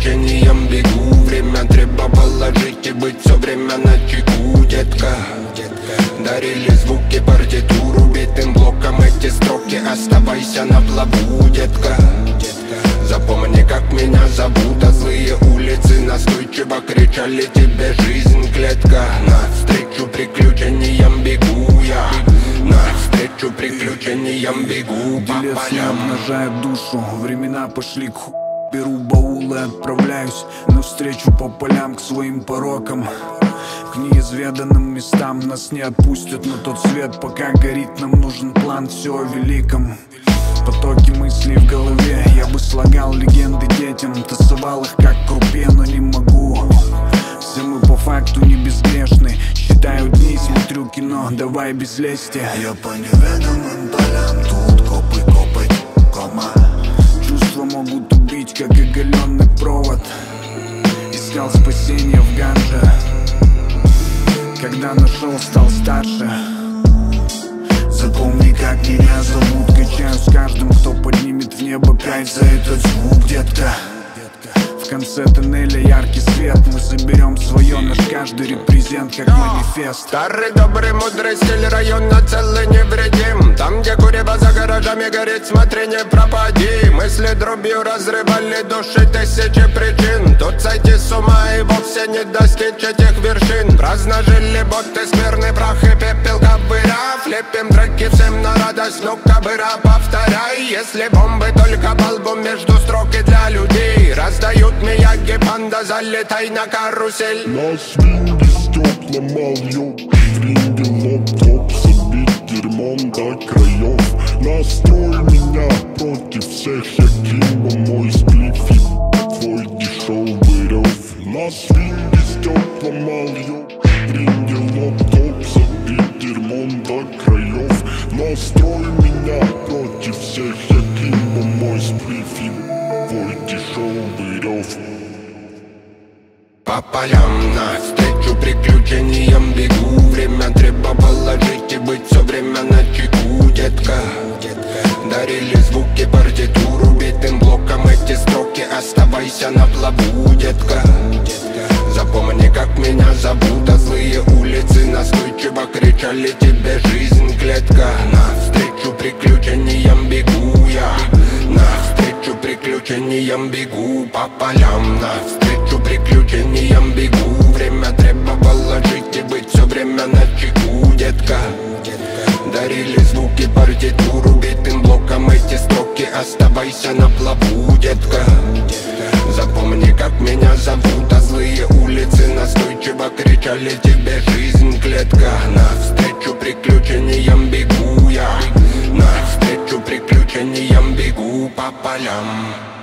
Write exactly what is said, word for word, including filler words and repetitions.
приключениям бегу. Время требовало жить и быть все время на чеку, детка. Дарили звуки партитуру битым блоком эти строки. Оставайся на плаву, детка. Запомни, как меня зовут, а злые улицы настойчиво кричали тебе: жизнь клетка. Навстречу приключениям бегу я, навстречу приключениям бегу по Делец не полям. обнажает душу, времена пошли к ху. Беру баул и отправляюсь навстречу по полям к своим порокам, к неизведанным местам. Нас не отпустят на тот свет, пока горит. Нам нужен план, все о великом. Потоки мыслей в голове, я бы слагал легенды детям, тасовал их как крупе, но не могу. Все мы по факту не безгрешны. Считаю дни, смотрю кино, давай без лести. Я по неведомым полям, тут копы копать, кома. Чувства могут убить, как оголенный провод. Искал спасения в ганже, когда нашел, стал старше. Запомни, как меня зовут, Качаюсь с каждым, кто поднимет в небо пять за этот звук, детка. В конце тоннеля яркий свет, мы соберем свое, наш каждый репрезент как манифест. Старый добрый мудрый стиль района целый невредим. Там, где курево за гаражами горит, смотри, не пропади. Мысли дробью разрывали души тысячи причин. Тут сойти с ума и вовсе не достичь этих вершин. Праздно жили боты, скверный прах и пепел ковыря. Лепим треки всем на радость, ну кобыра, повторяй. Если бомбы только по лбу между строк и для людей раздают Мияги, панда, залетай на карусель. Нас винги стекла мал, в ринге лоп-топ, забит дерьмом до краев. Настрой меня против всех, я Кимбо, мой сплиф и твой дешевый рев. Нас винги стекла мал, в ринге лоп-топ, забит дерьмом до краев. Настрой меня против всех, я Кимбо, мой сплиф и твой дешевый рев. По полям навстречу приключениям бегу. Время требовало жить и быть все время на чеку, детка. Дарили звуки партитуру битым блоком эти строки. Оставайся на плаву, детка. Запомни, как меня зовут, а злые улицы настойчиво кричали тебе: жизнь клетка. Навстречу приключениям бегу я, навстречу приключениям бегу по полям. Навстречу приключениям бегу. Время требовало жить и быть все время на чеку, детка. Дарили звуки партитуру битым блоком эти строки. Оставайся на плаву, детка. Запомни, как меня зовут, а злые улицы настойчиво кричали тебе: жизнь клетка. Навстречу приключениям бегу я, навстречу приключениям бегу по полям.